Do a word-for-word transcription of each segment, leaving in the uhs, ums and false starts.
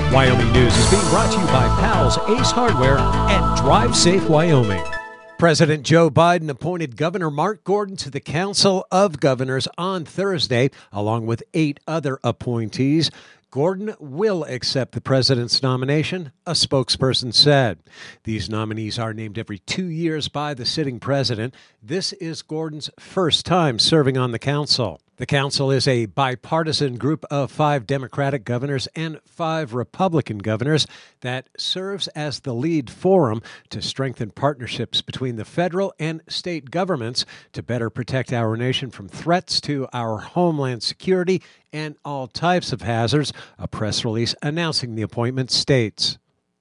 Wyoming News is being brought to you by Pals, Ace Hardware, and Drive Safe Wyoming. President Joe Biden appointed Governor Mark Gordon to the Council of Governors on Thursday, along with eight other appointees. Gordon will accept the president's nomination, a spokesperson said. These nominees are named every two years by the sitting president. This is Gordon's first time serving on the council. The council is a bipartisan group of five Democratic governors and five Republican governors that serves as the lead forum to strengthen partnerships between the federal and state governments to better protect our nation from threats to our homeland security and all types of hazards, a press release announcing the appointment states.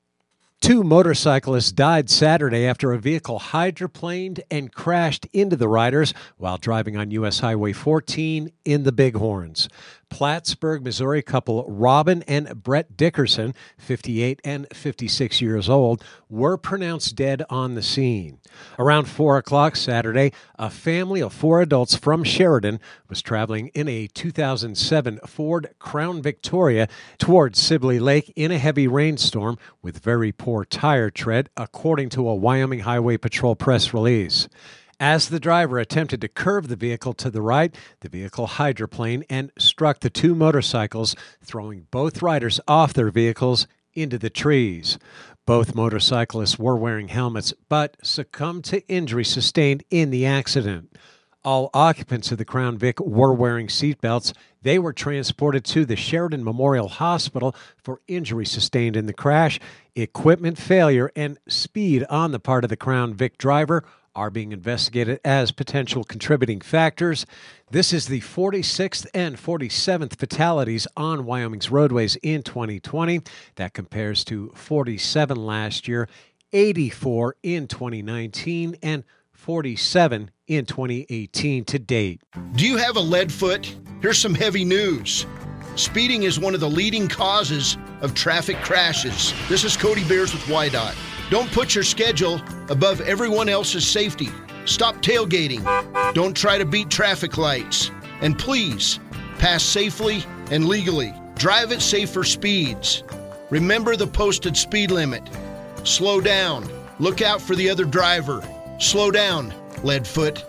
Two motorcyclists died Saturday after a vehicle hydroplaned and crashed into the riders while driving on U S Highway fourteen in the Bighorns. Plattsburgh, Missouri couple Robin and Brett Dickerson, fifty-eight and fifty-six years old, were pronounced dead on the scene. Around four o'clock Saturday, a family of four adults from Sheridan was traveling in a two thousand seven Ford Crown Victoria towards Sibley Lake in a heavy rainstorm with very poor tire tread, according to a Wyoming Highway Patrol press release. As the driver attempted to curve the vehicle to the right, the vehicle hydroplaned and struck the two motorcycles, throwing both riders off their vehicles into the trees. Both motorcyclists were wearing helmets, but succumbed to injury sustained in the accident. All occupants of the Crown Vic were wearing seatbelts. They were transported to the Sheridan Memorial Hospital for injury sustained in the crash. Equipment failure and speed on the part of the Crown Vic driver are being investigated as potential contributing factors. This is the forty-sixth and forty-seventh fatalities on Wyoming's roadways in twenty twenty. That compares to forty-seven last year, eighty-four in twenty nineteen, and forty-seven in twenty eighteen to date. Do you have a lead foot? Here's some heavy news. Speeding is one of the leading causes of traffic crashes. This is Cody Beers with Y DOT. Don't put your schedule above everyone else's safety. Stop tailgating. Don't try to beat traffic lights. And please, pass safely and legally. Drive at safer speeds. Remember the posted speed limit. Slow down. Look out for the other driver. Slow down, Leadfoot.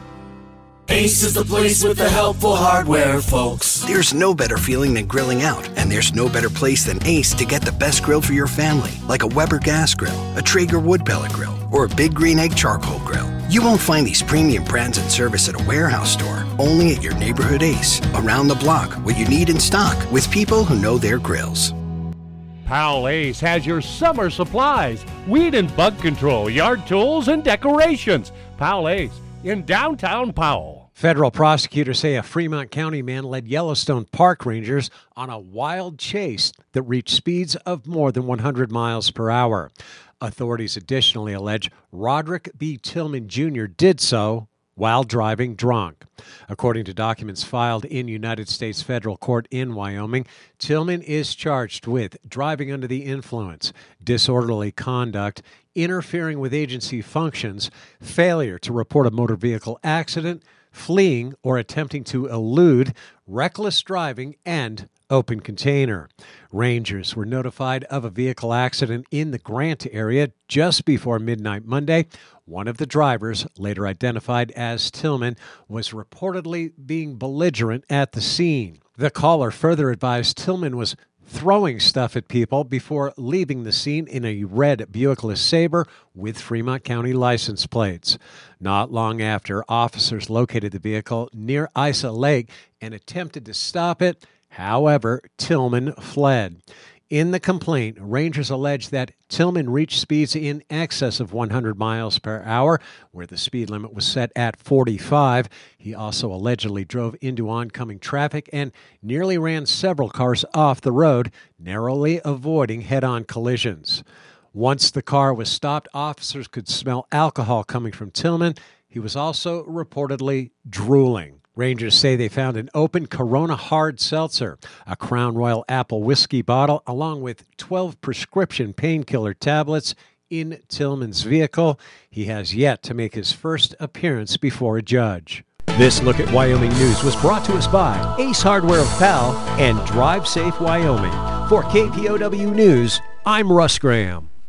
Ace is the place with the helpful hardware, folks. There's no better feeling than grilling out, and there's no better place than Ace to get the best grill for your family, like a Weber gas grill, a Traeger wood pellet grill, or a Big Green Egg charcoal grill. You won't find these premium brands and service at a warehouse store, only at your neighborhood Ace. Around the block, what you need in stock, with people who know their grills. Powell Ace has your summer supplies, weed and bug control, yard tools, and decorations. Powell Ace in downtown Powell. Federal prosecutors say a Fremont County man led Yellowstone Park rangers on a wild chase that reached speeds of more than one hundred miles per hour. Authorities additionally allege Roderick B. Tillman Junior did so while driving drunk. According to documents filed in United States federal court in Wyoming, Tillman is charged with driving under the influence, disorderly conduct, interfering with agency functions, failure to report a motor vehicle accident, fleeing or attempting to elude, reckless driving, and open container. Rangers were notified of a vehicle accident in the Grant area just before midnight Monday. One of the drivers, later identified as Tillman, was reportedly being belligerent at the scene. The caller further advised Tillman was throwing stuff at people before leaving the scene in a red Buick LeSabre with Fremont County license plates. Not long after, officers located the vehicle near Isa Lake and attempted to stop it. However, Tillman fled. In the complaint, rangers allege that Tillman reached speeds in excess of one hundred miles per hour, where the speed limit was set at forty-five. He also allegedly drove into oncoming traffic and nearly ran several cars off the road, narrowly avoiding head-on collisions. Once the car was stopped, officers could smell alcohol coming from Tillman. He was also reportedly drooling. Rangers say they found an open Corona hard seltzer, a Crown Royal apple whiskey bottle, along with twelve prescription painkiller tablets in Tillman's vehicle. He has yet to make his first appearance before a judge. This Look at Wyoming News was brought to us by Ace Hardware of Powell and Drive Safe Wyoming. For K P O W News, I'm Russ Graham.